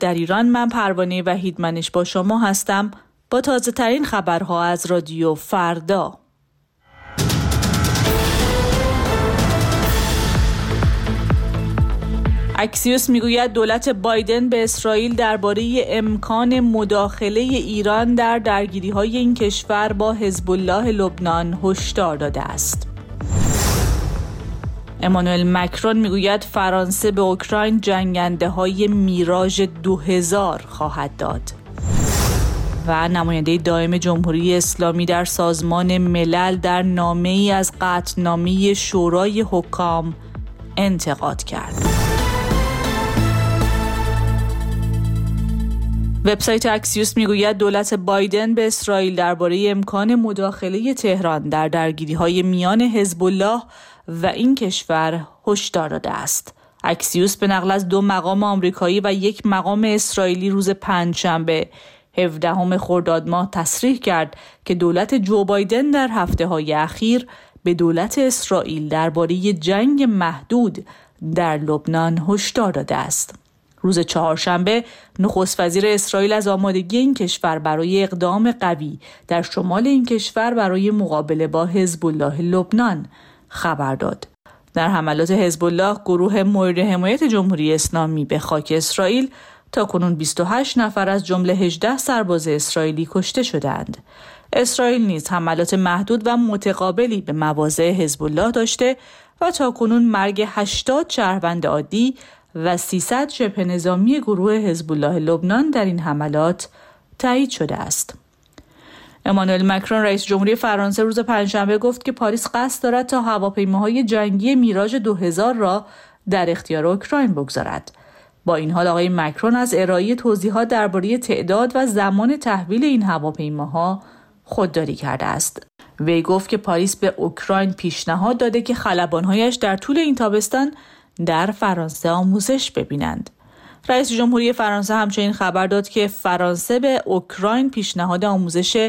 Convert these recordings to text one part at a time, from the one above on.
در ایران. من پروانه وحیدمنش با شما هستم با تازه ترین خبرها از رادیو فردا. اکسیوس میگوید دولت بایدن به اسرائیل درباره امکان مداخله ایران در درگیری‌های این کشور با حزب الله لبنان هشدار داده است. امانوئل مکرون میگوید فرانسه به اوکراین جنگنده‌های میراژ 2000 خواهد داد. و نماینده دائم جمهوری اسلامی در سازمان ملل در نامه‌ای از قطعنامه شورای حکام انتقاد کرد. وبسایت اکسیوس میگوید دولت بایدن به اسرائیل درباره امکان مداخله تهران در درگیری‌های میان حزب الله و این کشور هشدار داده است. اکسیوس به نقل از 2 مقام آمریکایی و 1 مقام اسرائیلی روز پنجشنبه 17 خرداد ماه تصریح کرد که دولت جو بایدن در هفته‌های اخیر به دولت اسرائیل درباره جنگ محدود در لبنان هشدار داده است. روز چهارشنبه نخست وزیر اسرائیل از آمادگی این کشور برای اقدام قوی در شمال این کشور برای مقابله با حزب الله لبنان خبر داد. در حملات حزب الله گروه مورد حمایت جمهوری اسلامی به خاک اسرائیل تاکنون 28 نفر از جمله 18 سرباز اسرائیلی کشته شدند. اسرائیل نیز حملات محدود و متقابلی به مواضع حزب الله داشته و تاکنون مرگ 80 شهروند عادی و 300 شبه نظامی گروه حزب الله لبنان در این حملات تایید شده است. امانوئل مکرون رئیس جمهوری فرانسه روز پنجشنبه گفت که پاریس قصد دارد تا هواپیماهای جنگی میراژ 2000 را در اختیار اوکراین بگذارد. با این حال آقای مکرون از ارائه توضیحات درباره تعداد و زمان تحویل این هواپیماها خودداری کرده است. وی گفت که پاریس به اوکراین پیشنهاد داده که خلبان‌هایش در طول این تابستان در فرانسه آموزش ببینند. رئیس جمهوری فرانسه همچنین خبر داد که فرانسه به اوکراین پیشنهاد آموزش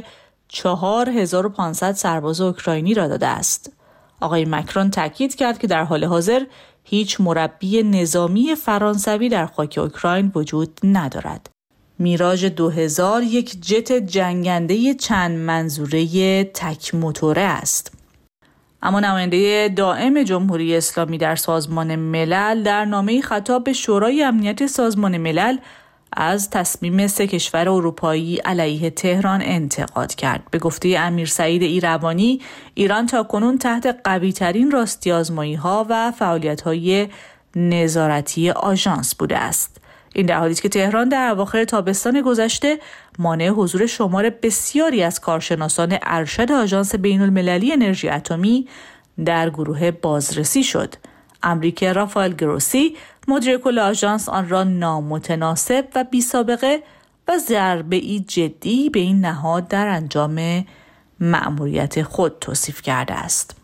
4500 سرباز اوکراینی را داده است. آقای مکرون تاکید کرد که در حال حاضر هیچ مربی نظامی فرانسوی در خاک اوکراین وجود ندارد. میراژ 2000 یک جت جنگنده چند منظوره تک موتوره است. اما نماینده دائم جمهوری اسلامی در سازمان ملل در نامه‌ای خطاب به شورای امنیت سازمان ملل از تصمیم 3 کشور اروپایی علیه تهران انتقاد کرد. به گفته امیر سعید ایروانی، ایران تاکنون تحت قوی‌ترین راستی‌آزمایی‌ها و فعالیت‌های نظارتی آژانس بوده است. این در حالی است که تهران در اواخر تابستان گذشته مانع حضور شمار بسیاری از کارشناسان ارشد آژانس بین‌المللی انرژی اتمی در گروه بازرسی شد. امریکا رافائل گروسی مدیر کل آژانس آن را نامتناسب و بی‌سابقه و ضربه‌ای جدی به این نهاد در انجام مأموریت خود توصیف کرده است.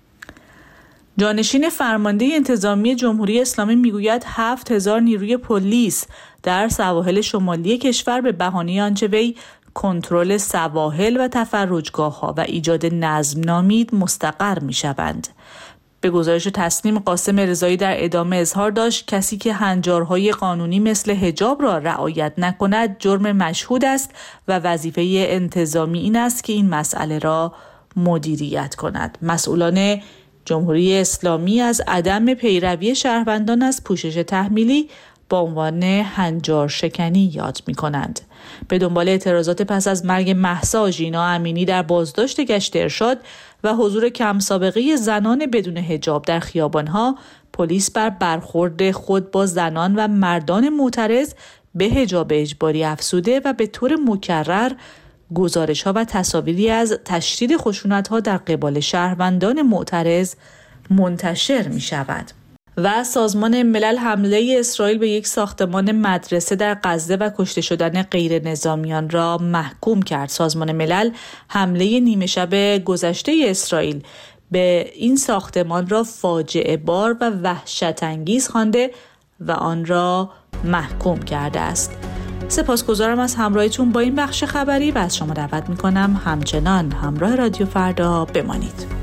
جانشین فرمانده انتظامی جمهوری اسلامی میگوید 7000 نیروی پلیس در سواحل شمالی کشور به بهانه آنچه وی کنترل سواحل و تفرجگاه‌ها و ایجاد نظم نامید مستقر می‌شوند. به گزارش تسنیم قاسم رضایی در ادامه اظهار داشت کسی که هنجارهای قانونی مثل حجاب را رعایت نکند جرم مشهود است و وظیفه انتظامی این است که این مسئله را مدیریت کند. مسئولان جمهوری اسلامی از عدم پیروی شهروندان از پوشش تحمیلی با عنوان هنجار شکنی یاد می کنند. به دنبال اعتراضات پس از مرگ مهسا ژینا امینی در بازداشت گشت ارشاد و حضور کم سابقه زنان بدون حجاب در خیابانها، پلیس بر برخورد خود با زنان و مردان معترض به حجاب اجباری افزوده و به طور مکرر گزارش‌ها و تصاویری از تشدید خشونت‌ها در قبال شهروندان معترض منتشر می‌شود. و سازمان ملل حمله اسرائیل به یک ساختمان مدرسه در غزه و کشته شدن غیر نظامیان را محکوم کرد. سازمان ملل حمله نیمه شب گذشته اسرائیل به این ساختمان را فاجعه بار و وحشت انگیز خوانده و آن را محکوم کرده است. سپاسگزارم از همراهیتون با این بخش خبری و از شما دعوت می‌کنم همچنان همراه رادیو فردا بمانید.